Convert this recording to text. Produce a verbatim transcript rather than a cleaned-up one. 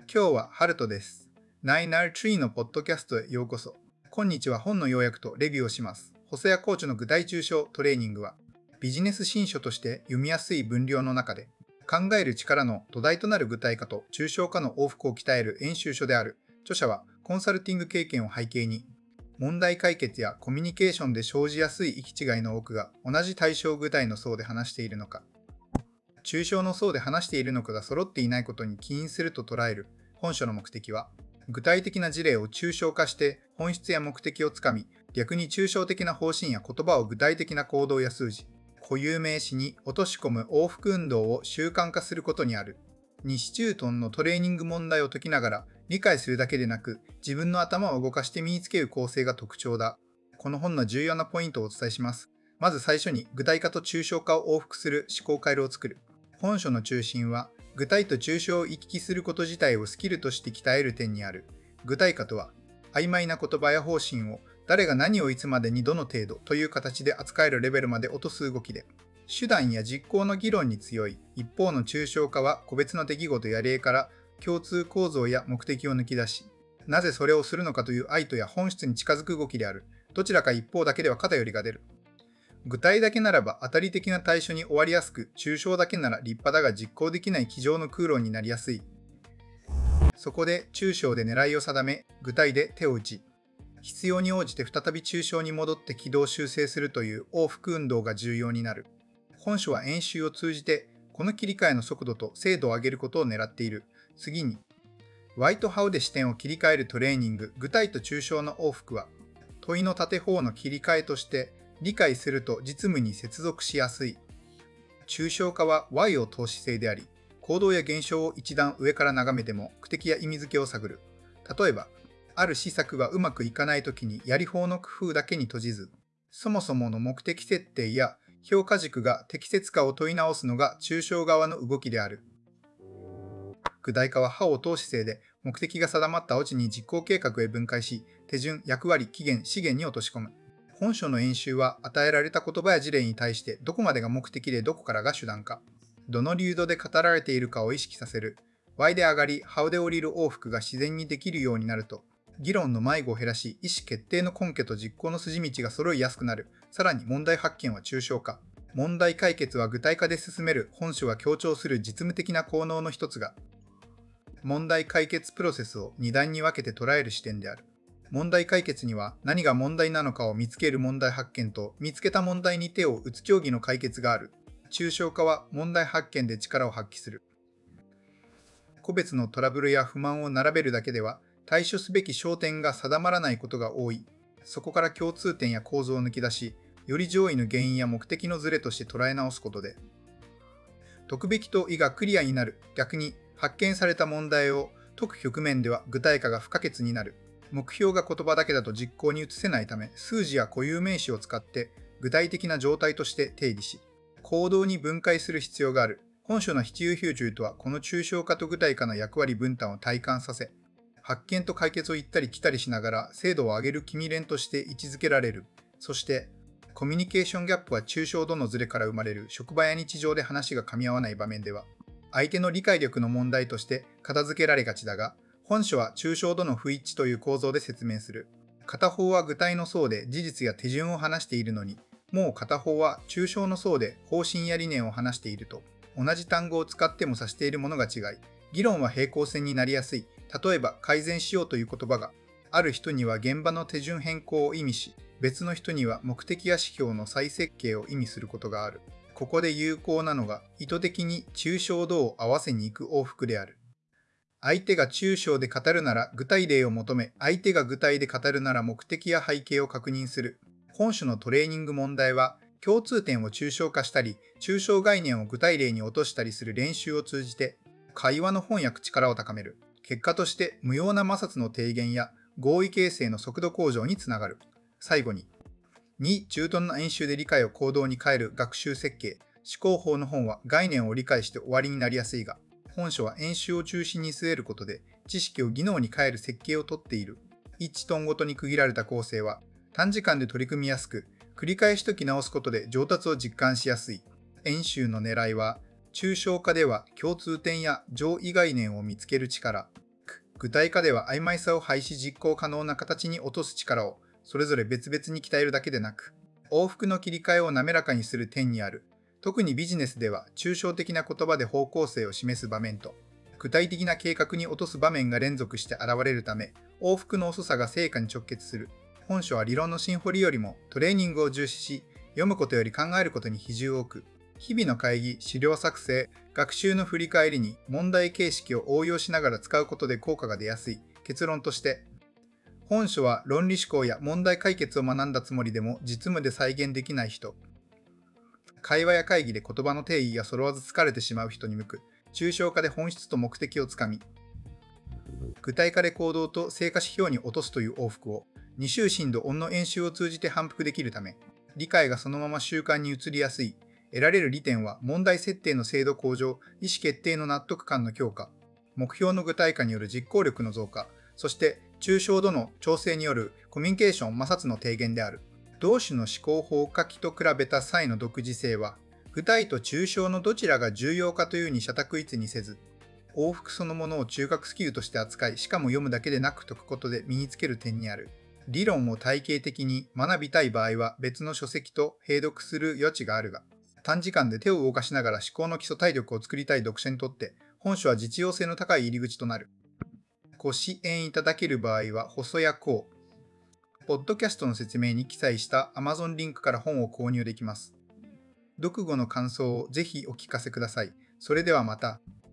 今日はハルトです。ナインアールスリーのポッドキャストへようこそ。今日は本の要約とレビューをします。細谷コーチの具体抽象トレーニングは、ビジネス新書として読みやすい分量の中で、考える力の土台となる具体化と抽象化の往復を鍛える演習書である。著者はコンサルティング経験を背景に、問題解決やコミュニケーションで生じやすい行き違いの多くが同じ対象具体の層で話しているのか、抽象の層で話しているのかが揃っていないことに起因すると捉える。本書の目的は、具体的な事例を抽象化して本質や目的をつかみ、逆に抽象的な方針や言葉を具体的な行動や数字、固有名詞に落とし込む往復運動を習慣化することにある。西中東のトレーニング問題を解きながら理解するだけでなく、自分の頭を動かして身につける構成が特徴だ。この本の重要なポイントをお伝えします。まず最初に具体化と抽象化を往復する思考回路を作る。本書の中心は、具体と抽象を行き来すること自体をスキルとして鍛える点にある。具体化とは、曖昧な言葉や方針を誰が何をいつまでにどの程度という形で扱えるレベルまで落とす動きで、手段や実行の議論に強い。一方の抽象化は個別の出来事や例から共通構造や目的を抜き出し、なぜそれをするのかという意図や本質に近づく動きである。どちらか一方だけでは偏りが出る。具体だけならば当たり的な対処に終わりやすく、抽象だけなら立派だが実行できない机上の空論になりやすい。そこで抽象で狙いを定め、具体で手を打ち、必要に応じて再び抽象に戻って軌道修正するという往復運動が重要になる。本書は演習を通じて、この切り替えの速度と精度を上げることを狙っている。次に、Whyと How で視点を切り替えるトレーニング、具体と抽象の往復は、問いの縦方の切り替えとして、理解すると実務に接続しやすい。抽象化は Why を投資性であり、行動や現象を一段上から眺めても目的や意味付けを探る。例えば、ある施策がうまくいかないときにやり法の工夫だけに閉じず、そもそもの目的設定や評価軸が適切かを問い直すのが抽象側の動きである。具体化は How を投資性で目的が定まった後に実行計画へ分解し、手順、役割、期限、資源に落とし込む。本書の演習は与えられた言葉や事例に対してどこまでが目的でどこからが手段か、どの流度で語られているかを意識させる。Why で上がり、How で降りる往復が自然にできるようになると、議論の迷子を減らし、意思決定の根拠と実行の筋道が揃いやすくなる。さらに問題発見は抽象化。問題解決は具体化で進める。本書が強調する実務的な効能の一つが、問題解決プロセスを二段に分けて捉える視点である。問題解決には何が問題なのかを見つける問題発見と見つけた問題に手を打つ競技の解決がある。抽象化は問題発見で力を発揮する。個別のトラブルや不満を並べるだけでは対処すべき焦点が定まらないことが多い。そこから共通点や構造を抜き出し、より上位の原因や目的のズレとして捉え直すことで、解くべきと意がクリアになる。逆に発見された問題を解く局面では具体化が不可欠になる。目標が言葉だけだと実行に移せないため、数字や固有名詞を使って具体的な状態として定義し、行動に分解する必要がある。本書の必要標準とは、この抽象化と具体化の役割分担を体感させ、発見と解決を行ったり来たりしながら精度を上げる君連として位置づけられる。そして、コミュニケーションギャップは抽象度のズレから生まれる。職場や日常で話が噛み合わない場面では、相手の理解力の問題として片付けられがちだが、本書は抽象度の不一致という構造で説明する。片方は具体の層で事実や手順を話しているのに、もう片方は抽象の層で方針や理念を話していると、同じ単語を使っても指しているものが違い、議論は平行線になりやすい。例えば、改善しようという言葉が、ある人には現場の手順変更を意味し、別の人には目的や指標の再設計を意味することがある。ここで有効なのが、意図的に抽象度を合わせに行く往復である。相手が抽象で語るなら具体例を求め、相手が具体で語るなら目的や背景を確認する。本書のトレーニング問題は、共通点を抽象化したり、抽象概念を具体例に落としたりする練習を通じて、会話の翻訳力を高める。結果として無用な摩擦の低減や合意形成の速度向上につながる。最後に、に中途の演習で理解を行動に変える学習設計。思考法の本は概念を理解して終わりになりやすいが、本書は演習を中心に据えることで知識を技能に変える設計をとっている。いちトンごとに区切られた構成は短時間で取り組みやすく、繰り返し解き直すことで上達を実感しやすい。演習の狙いは、抽象化では共通点や上位概念を見つける力、 具体化では曖昧さを廃止実行可能な形に落とす力をそれぞれ別々に鍛えるだけでなく、往復の切り替えを滑らかにする点にある。特にビジネスでは抽象的な言葉で方向性を示す場面と、具体的な計画に落とす場面が連続して現れるため、往復の遅さが成果に直結する。本書は理論のシンフォリよりもトレーニングを重視し、読むことより考えることに比重を置く。日々の会議、資料作成、学習の振り返りに問題形式を応用しながら使うことで効果が出やすい。結論として、本書は論理思考や問題解決を学んだつもりでも実務で再現できない人、会話や会議で言葉の定義が揃わず疲れてしまう人に向く、抽象化で本質と目的をつかみ、具体化で行動と成果指標に落とすという往復を、二周振動音の演習を通じて反復できるため、理解がそのまま習慣に移りやすい。得られる利点は問題設定の精度向上、意思決定の納得感の強化、目標の具体化による実行力の増加、そして抽象度の調整によるコミュニケーション摩擦の低減である。同種の思考法書きと比べた際の独自性は、具体と抽象のどちらが重要かというに社択一にせず、往復そのものを中学スキルとして扱い、しかも読むだけでなく解くことで身につける点にある。理論を体系的に学びたい場合は別の書籍と併読する余地があるが、短時間で手を動かしながら思考の基礎体力を作りたい読者にとって、本書は実用性の高い入り口となる。ご支援いただける場合は、細谷こう。ポッドキャストの説明に記載した Amazon リンクから本を購入できます。読後の感想をぜひお聞かせください。それではまた。